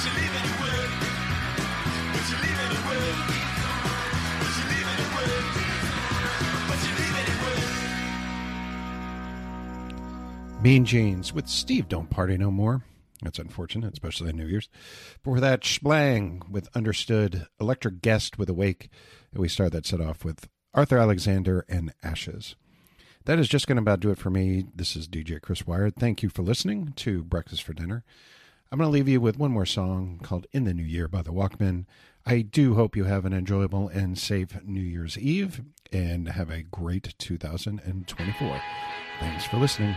Mean Jeans with Steve Don't Party No More. That's unfortunate, especially on New Year's. For that, Splang with Understood, Electric Guest with Awake, and we start that set off with Arthur Alexander and Ashes. That is just going to about do it for me. This is DJ Chris Wired. Thank you for listening to Breakfast for Dinner. I'm going to leave you with one more song called In the New Year by the Walkmen. I do hope you have an enjoyable and safe New Year's Eve and have a great 2024. Thanks for listening.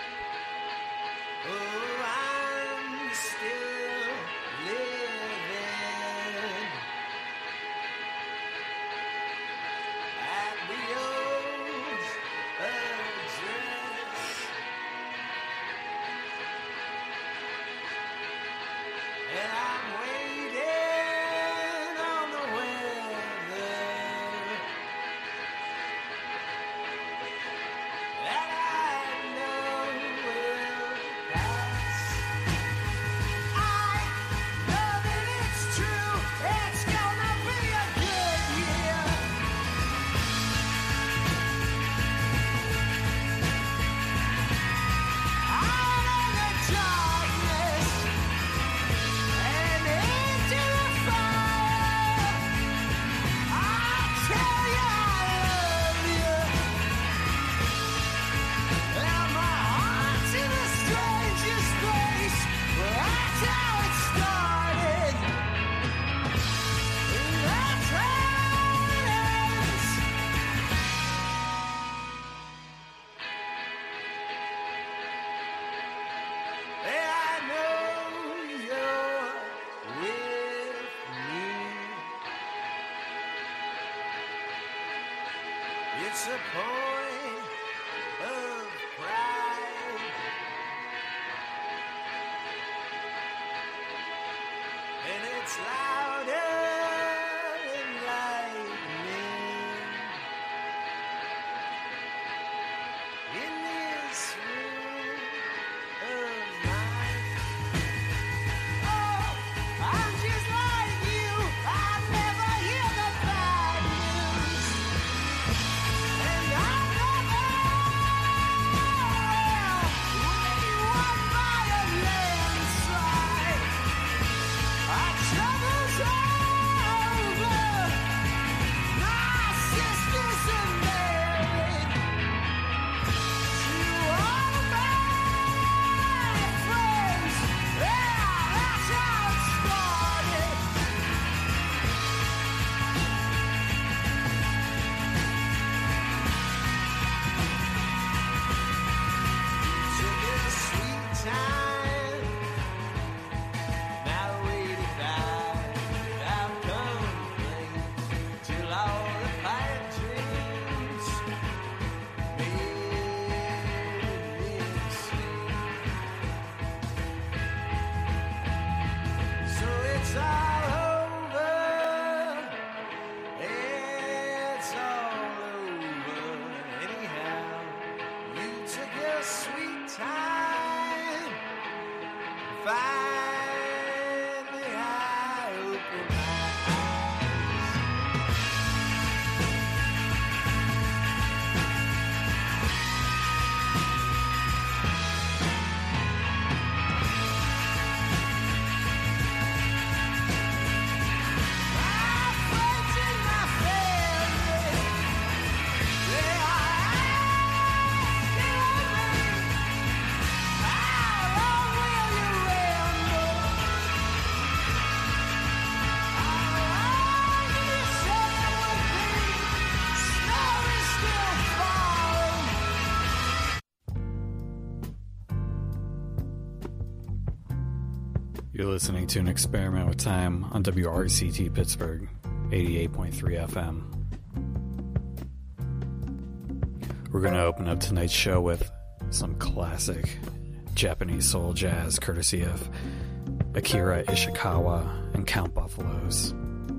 It's a point of pride, and it's louder than lightning in this room of mine. Oh, I'm just like you. I never hear the bad news. And I never will won by a landslide. Our trouble's over. My sisters are married to all of my friends. Yeah, that's how it started. Took a sweet time, now 85, without complaint, till all the pipe dreams made me insane. So it's all over, it's all over anyhow. You took a sweet time, finally I opened my eyes. My friends and my family, they are asking me, how long will you ramble? How long did you say it would be? Snow is still falling. You're listening to An Experiment with Time on WRCT Pittsburgh, 88.3 FM. We're going to open up tonight's show with some classic Japanese soul jazz courtesy of Akira Ishikawa and Count Buffaloes.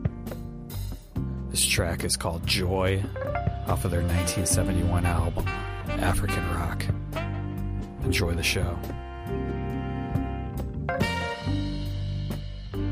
This track is called Joy off of their 1971 album, African Rock. Enjoy the show.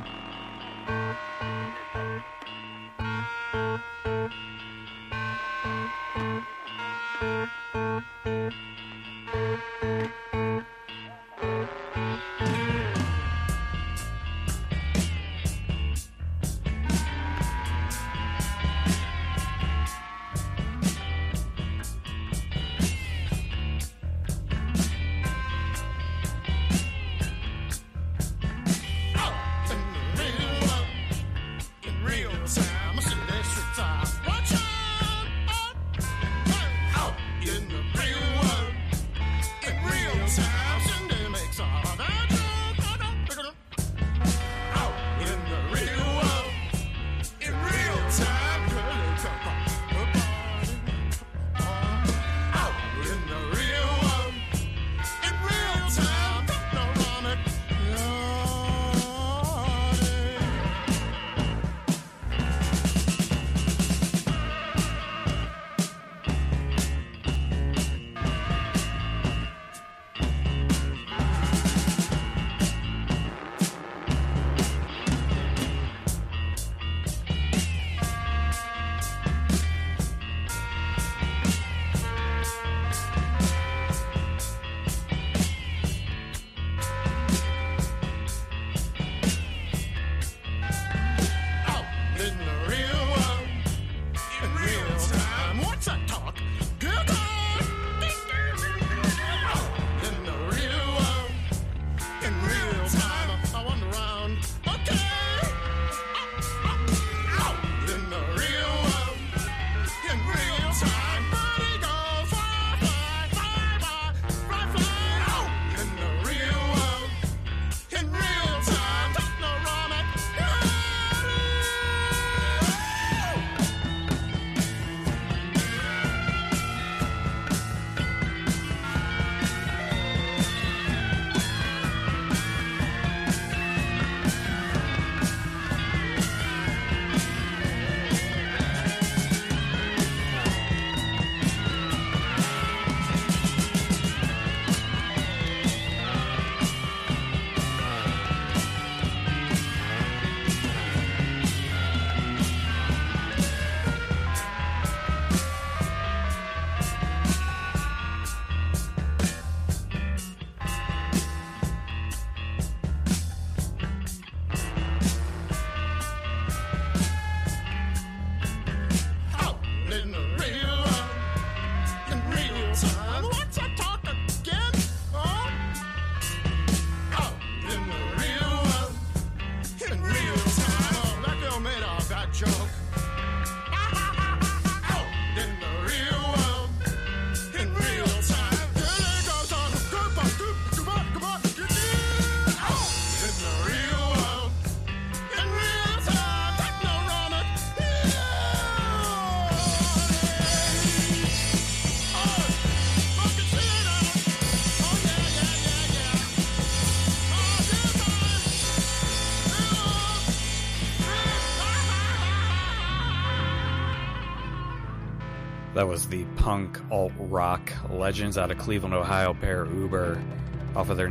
That was the punk alt-rock legends out of Cleveland, Ohio, pair Uber, off of their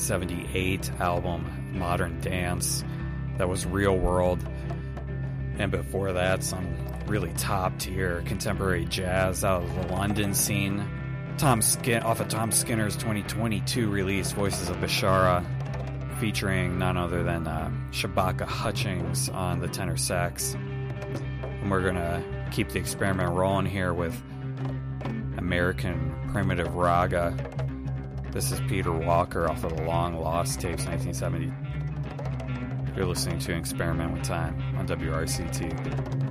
1978 album, Modern Dance. That was Real World. And before that, some really top-tier contemporary jazz out of the London scene. Off of Tom Skinner's 2022 release, Voices of Bashara, featuring none other than Shabaka Hutchings on the tenor sax. And we're going to keep the experiment rolling here with American Primitive Raga. This is Peter Walker off of the Long Lost tapes, 1970. You're listening to Experiment with Time on WRCT.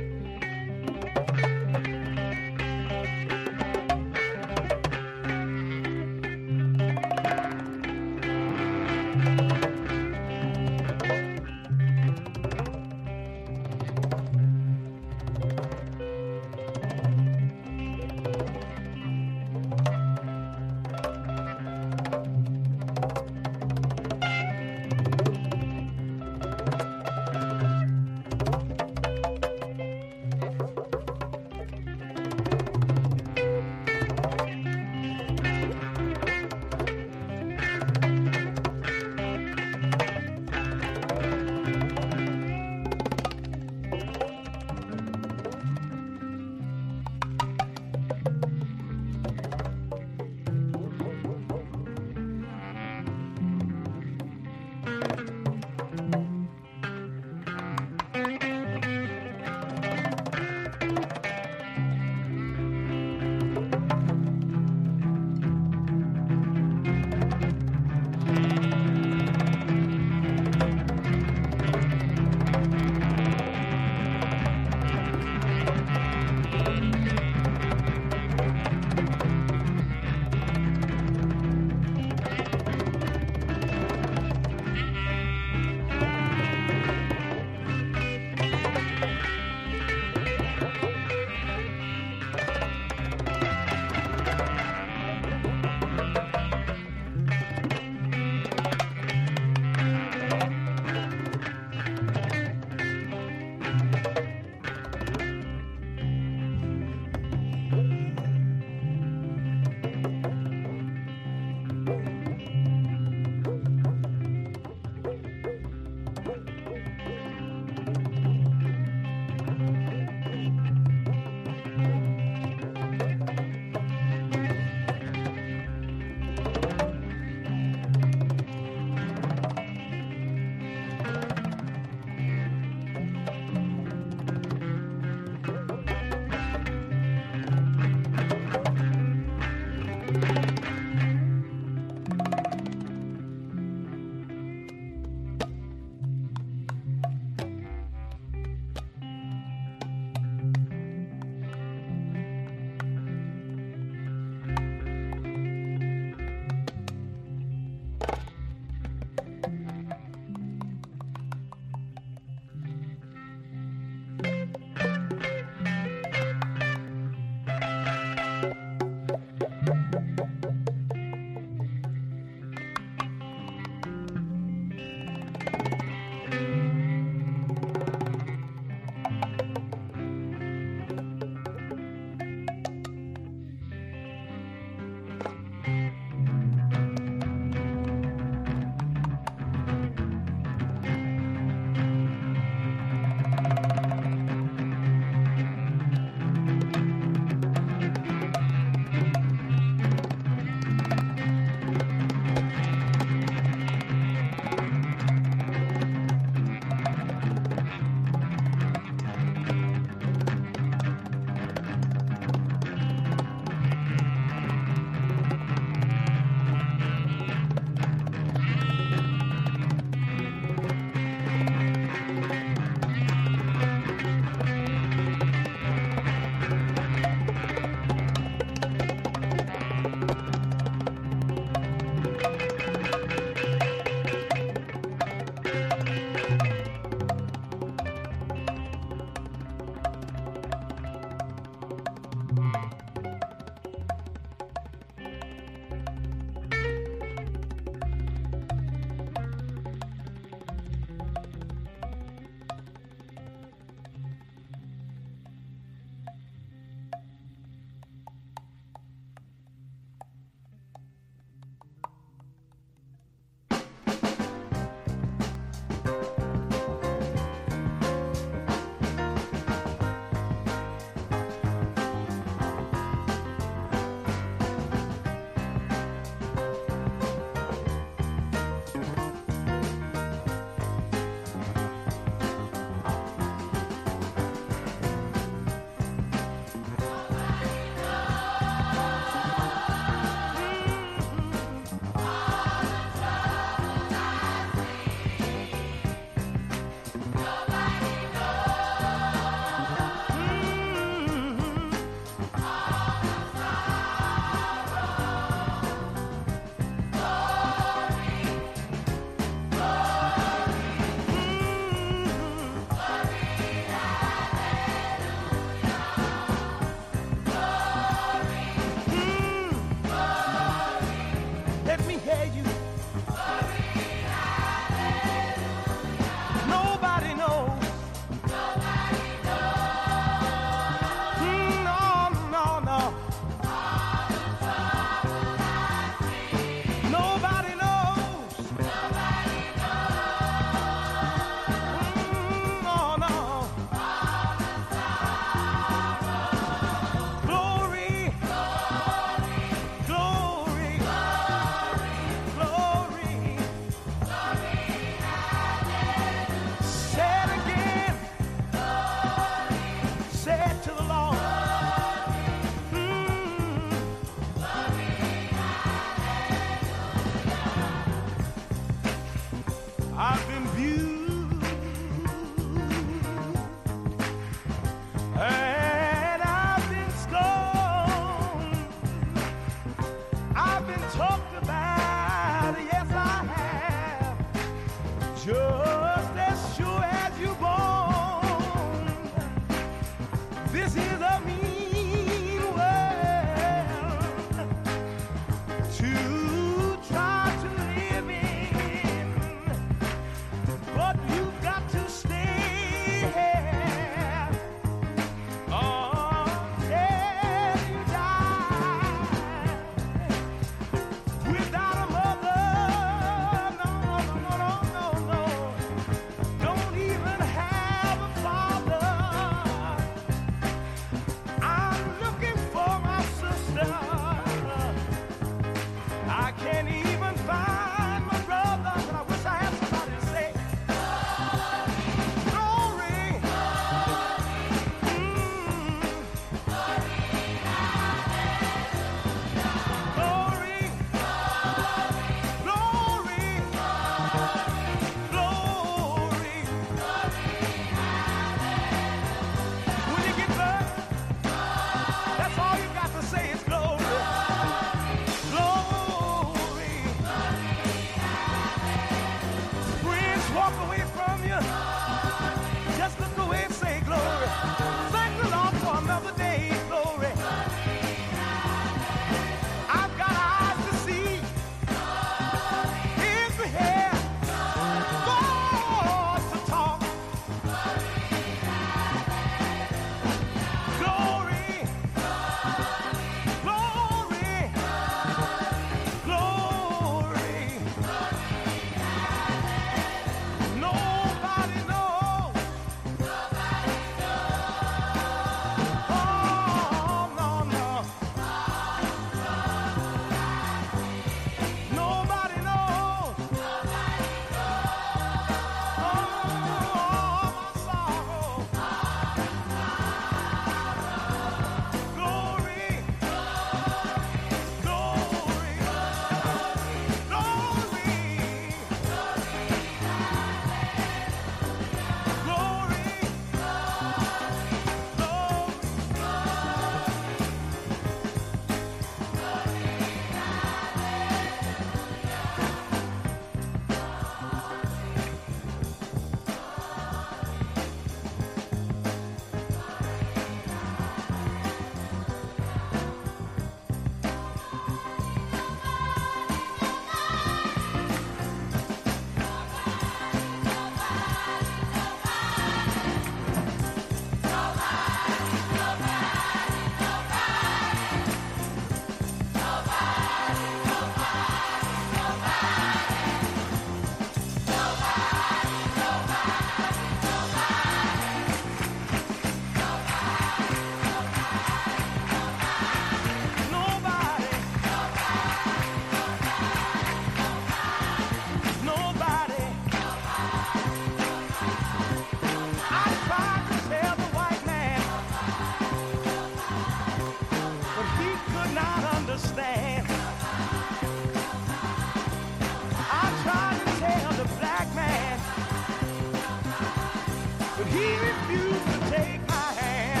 he refused to take my hand.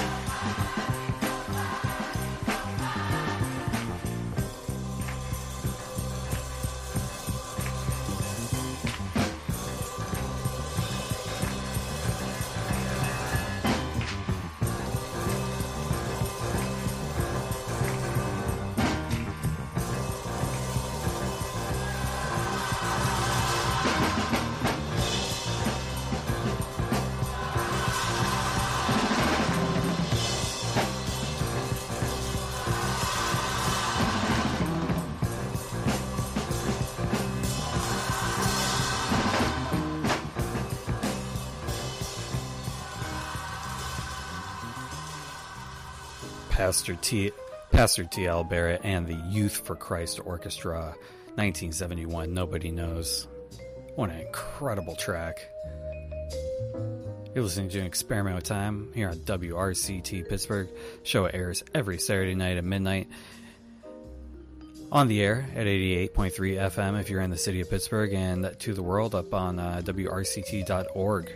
Pastor T.L. Barrett and the Youth for Christ Orchestra, 1971, Nobody Knows. What an incredible track. You're listening to Experimental Time here on WRCT Pittsburgh. Show airs every Saturday night at midnight. On the air at 88.3 FM if you're in the city of Pittsburgh, and to the world up on WRCT.org.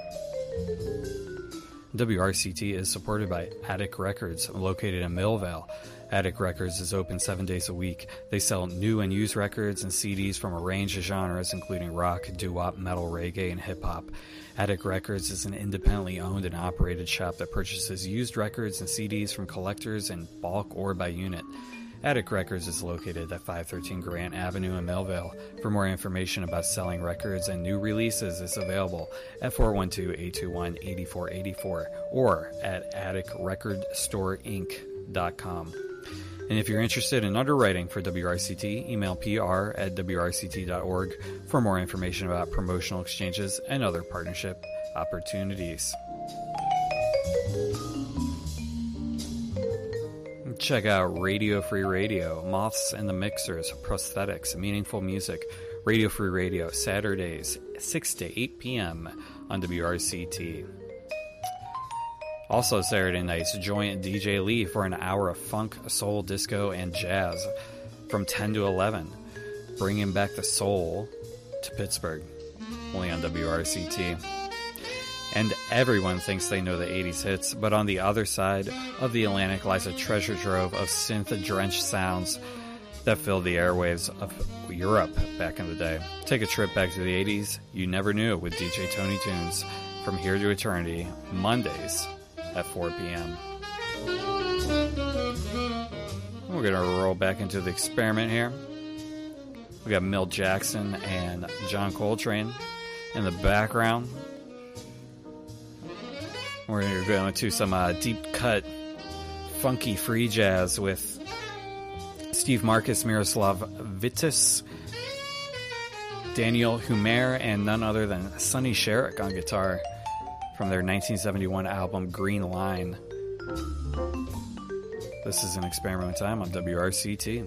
WRCT is supported by Attic Records, located in Millvale. Attic Records is open 7 days a week. They sell new and used records and CDs from a range of genres, including rock, doo-wop, metal, reggae, and hip-hop. Attic Records is an independently owned and operated shop that purchases used records and CDs from collectors in bulk or by unit. Attic Records is located at 513 Grant Avenue in Millvale. For more information about selling records and new releases, is available at 412-821-8484 or at atticrecordstoreinc.com. And if you're interested in underwriting for WRCT, email pr@wrct.org for more information about promotional exchanges and other partnership opportunities. Check out Radio Free Radio, Moths and the Mixers, Prosthetics, Meaningful Music. Radio Free Radio, Saturdays, 6 to 8 p.m. on WRCT. Also Saturday nights, join DJ Lee for an hour of funk, soul, disco, and jazz from 10 to 11, bringing back the soul to Pittsburgh, only on WRCT. And everyone thinks they know the 80s hits, but on the other side of the Atlantic lies a treasure trove of synth-drenched sounds that filled the airwaves of Europe back in the day. Take a trip back to the 80s you never knew with DJ Tony Tunes from Here to Eternity, Mondays at 4 p.m. We're going to roll back into the experiment here. We got Milt Jackson and John Coltrane in the background. We're going to go into some deep cut, funky free jazz with Steve Marcus, Miroslav Vitis, Daniel Humer, and none other than Sonny Sherrick on guitar from their 1971 album Green Line. This is an Experimental Time on WRCT.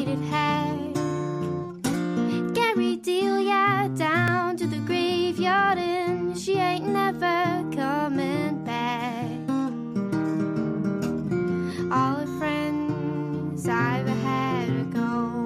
braided hair. Carry Delia down to the graveyard and she ain't never coming back. All her friends I've had her gone.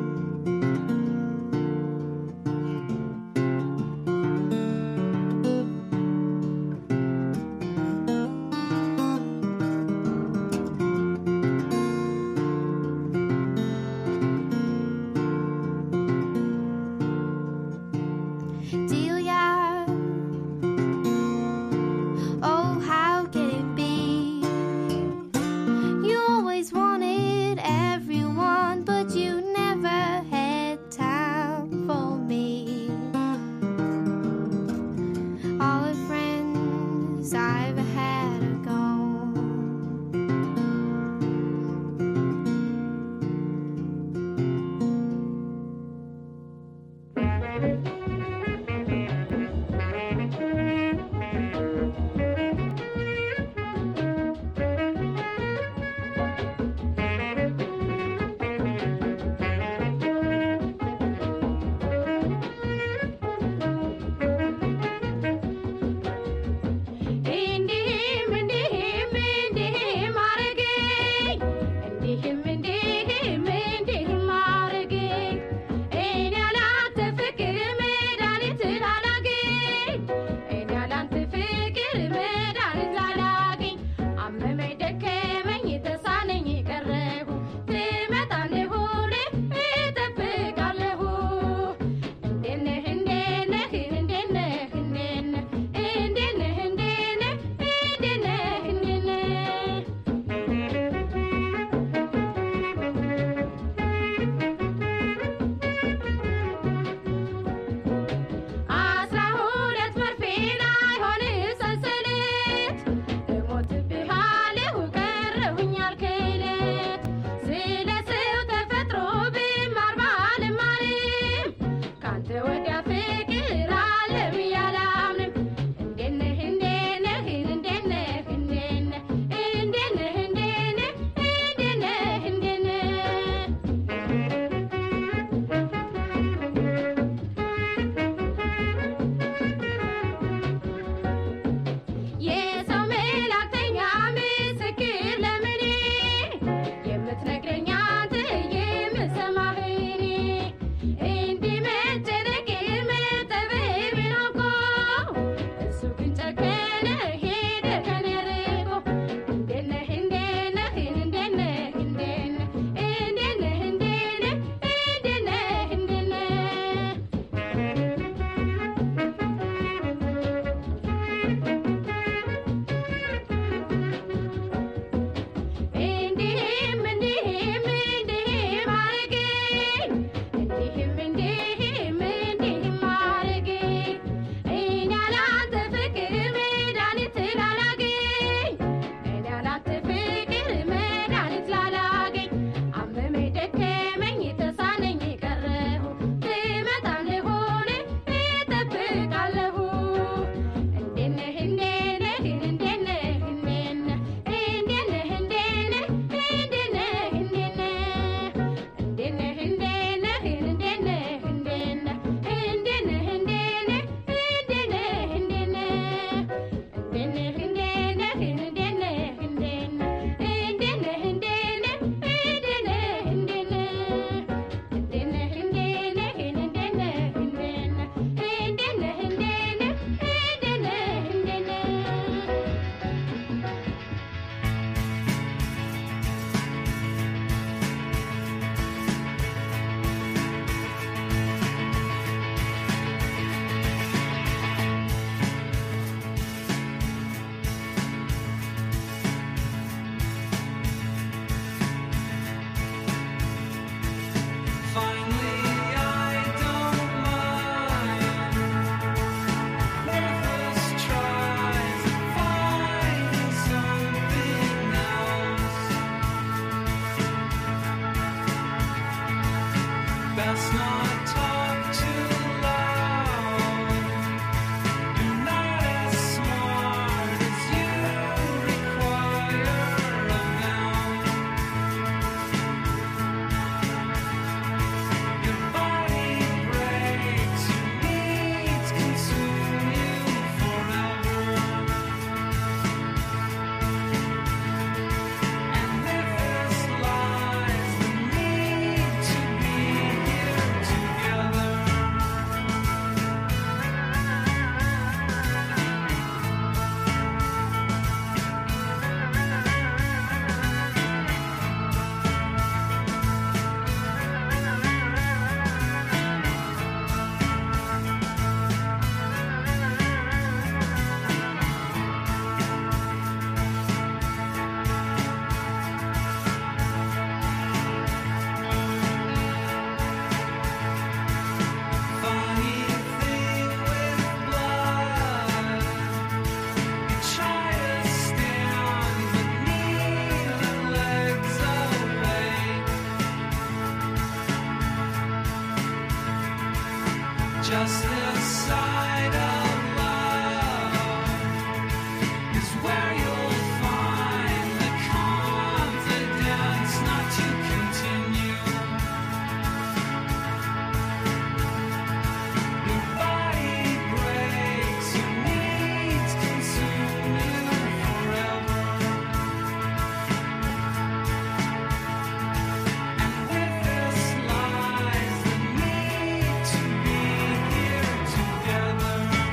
Delia, oh how can it be? You always wanted everyone, but you never had time for me. All the friends I've had are gone. Just this side of love is where you'll find the confidence not to continue. Your body breaks, your needs consume you forever. And with this lies the need to be here together.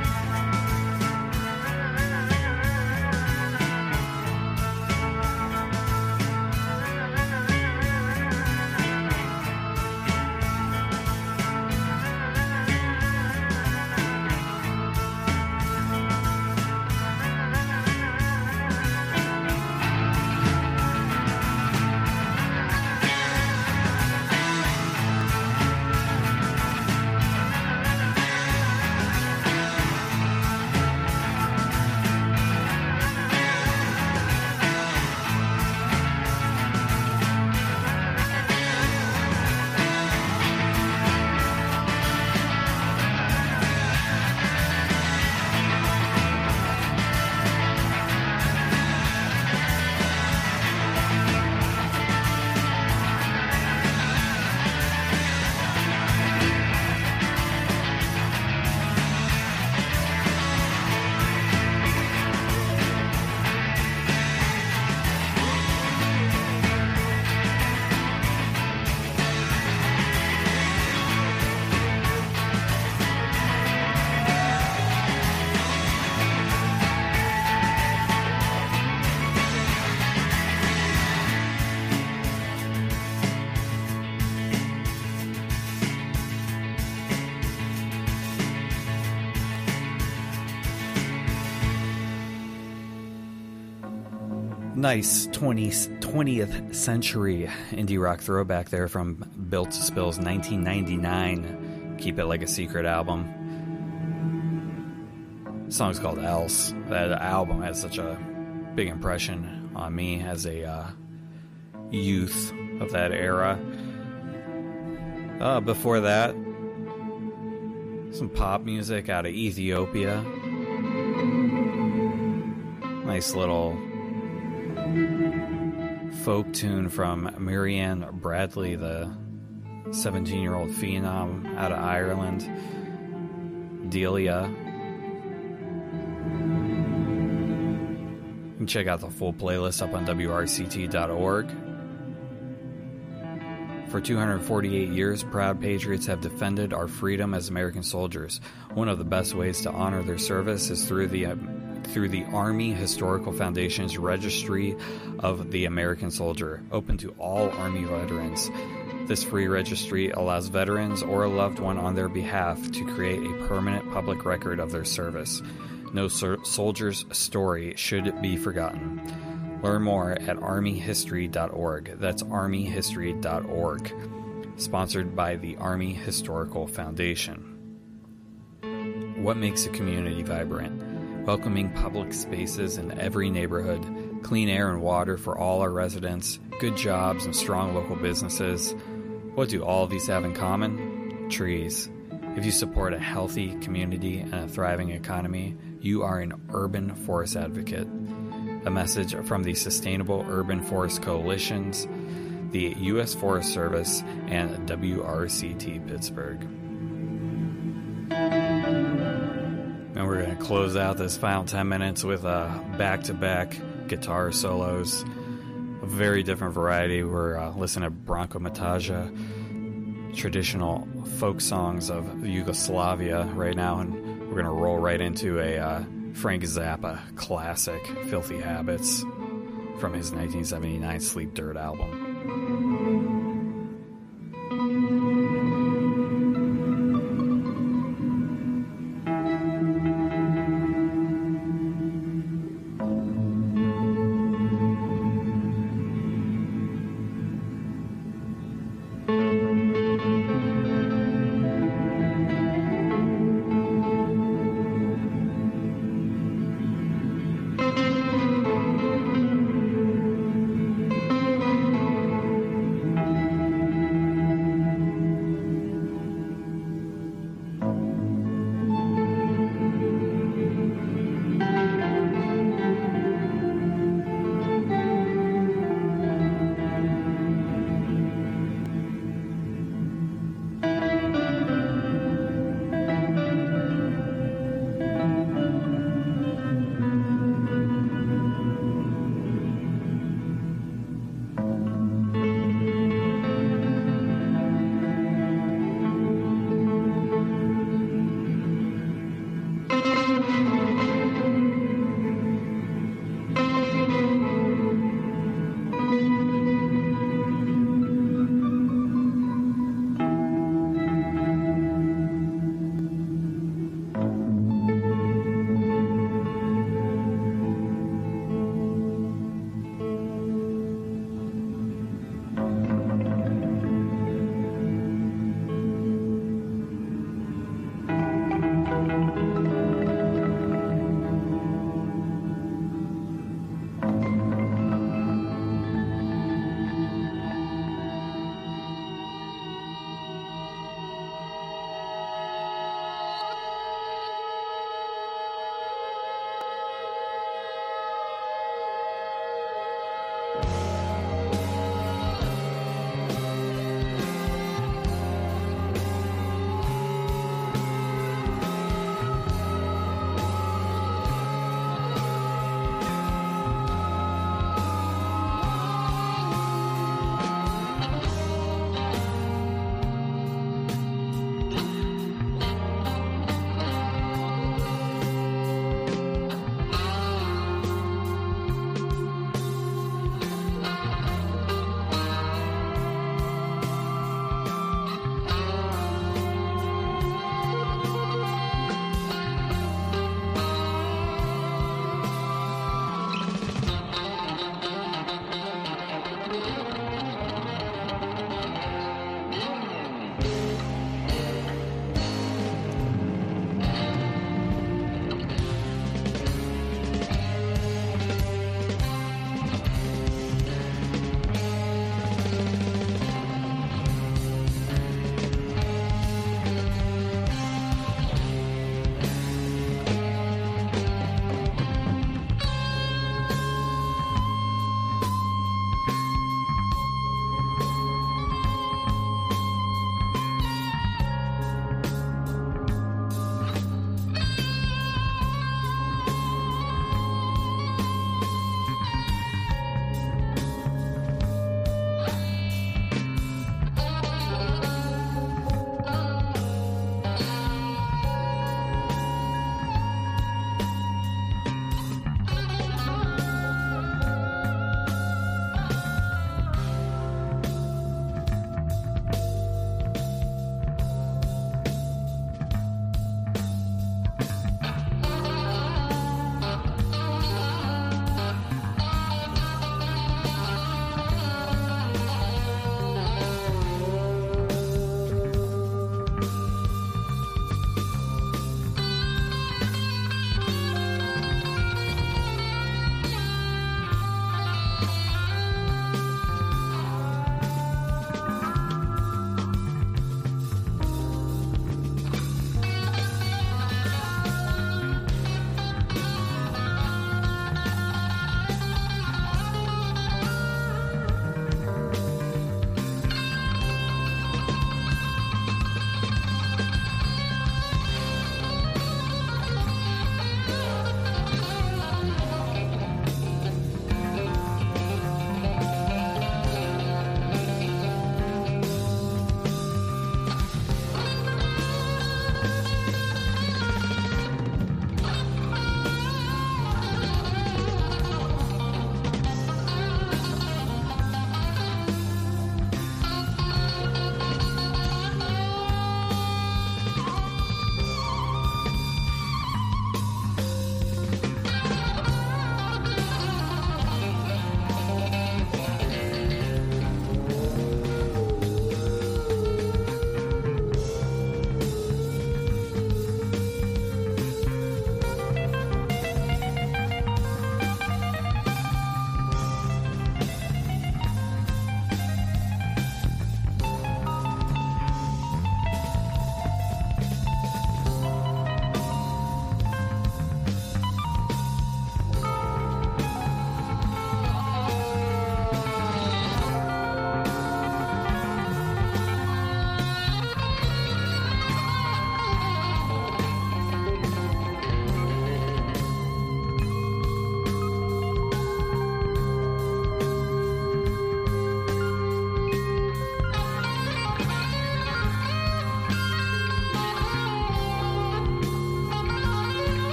Nice 20th century indie rock throwback there from Built to Spill's 1999 Keep It Like a Secret album. The song's called Else. That album had such a big impression on me as a youth of that era. Before that, some pop music out of Ethiopia. Nice little folk tune from Marianne Bradley, the 17-year-old phenom out of Ireland. Delia. You can check out the full playlist up on WRCT.org. For 248 years, proud patriots have defended our freedom as American soldiers. One of the best ways to honor their service is through the Army Historical Foundation's Registry of the American Soldier, open to all Army veterans. This free registry allows veterans or a loved one on their behalf to create a permanent public record of their service. No soldier's story should be forgotten. Learn more at armyhistory.org. That's armyhistory.org. Sponsored by the Army Historical Foundation. What makes a community vibrant? Welcoming public spaces in every neighborhood, clean air and water for all our residents, good jobs and strong local businesses. What do all of these have in common? Trees. If you support a healthy community and a thriving economy, you are an urban forest advocate. A message from the Sustainable Urban Forest Coalitions, the U.S. Forest Service, and WRCT Pittsburgh. And we're going to close out this final 10 minutes with back-to-back guitar solos. A very different variety. We're listening to Branko Mataja, traditional folk songs of Yugoslavia right now, and we're going to roll right into a Frank Zappa classic, Filthy Habits, from his 1979 Sleep Dirt album.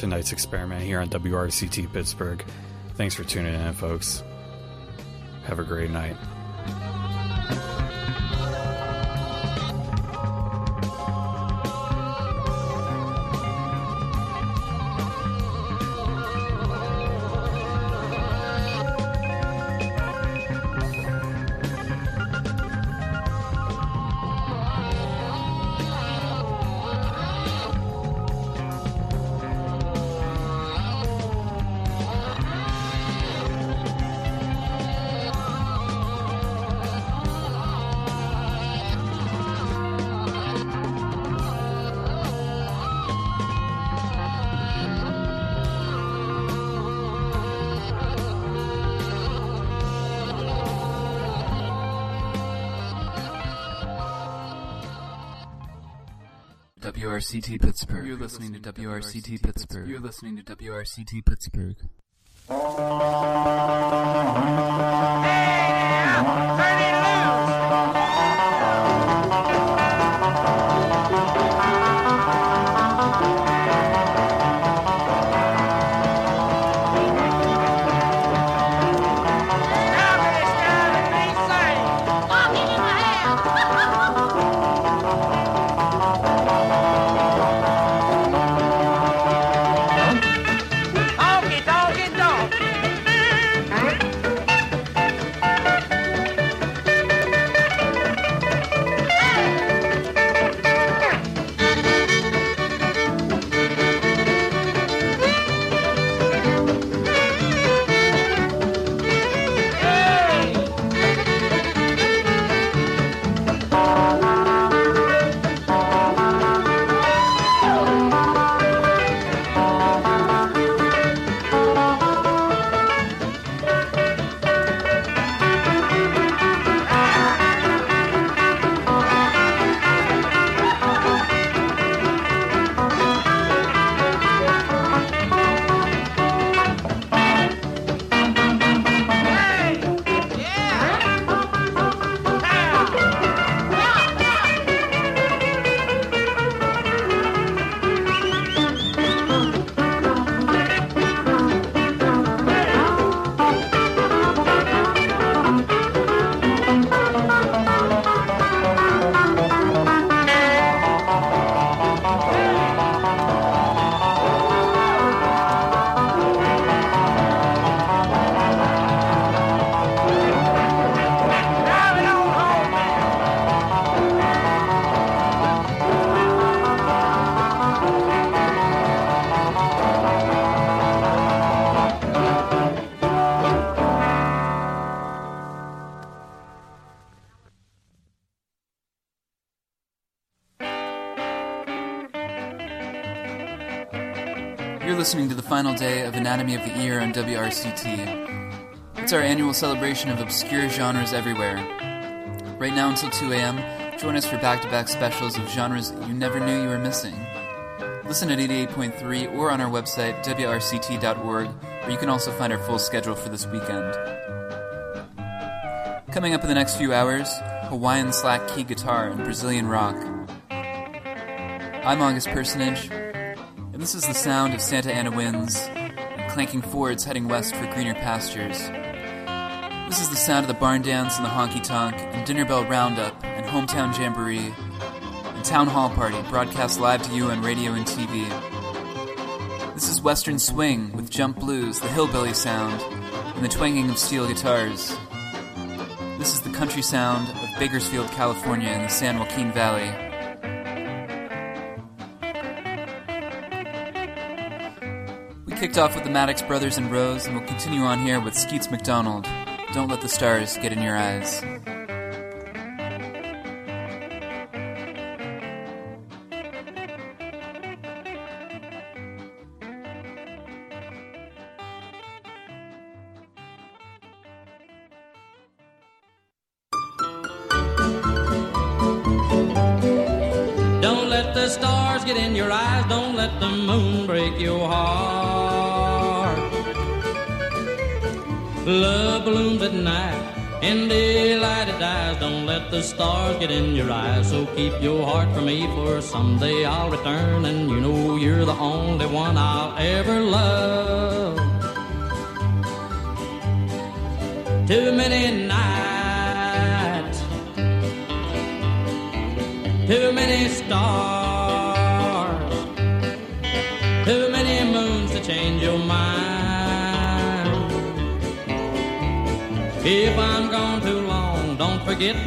tonight's experiment here on WRCT Pittsburgh. Thanks for tuning in, folks. Have a great night. WRCT Pittsburgh. You're listening to WRCT Pittsburgh. You're listening to WRCT Pittsburgh. You're listening to the final day of Anatomy of the Ear on WRCT. It's our annual celebration of obscure genres everywhere. Right now until 2 a.m., join us for back-to-back specials of genres you never knew you were missing. Listen at 88.3 or on our website, WRCT.org, where you can also find our full schedule for this weekend. Coming up in the next few hours, Hawaiian slack key guitar and Brazilian rock. I'm August Personage, and this is the sound of Santa Ana winds and clanking Fords heading west for greener pastures. This is the sound of the barn dance and the honky-tonk and dinner bell roundup and hometown jamboree and town hall party broadcast live to you on radio and TV. This is Western swing with jump blues, the hillbilly sound, and the twanging of steel guitars. This is the country sound of Bakersfield, California in the San Joaquin Valley. We kicked off with the Maddox Brothers and Rose, and we'll continue on here with Skeets McDonald. Don't let the stars get in your eyes. Don't let the stars get in your eyes. Don't let the moon break your heart. Love balloons at night In daylight it dies, don't let the stars get in your eyes. So keep your heart for me, for someday I'll return, and you know you're the only one I'll ever love. Too many nights, too many stars, too many moons to change your mind. If I'm gone too long, don't forget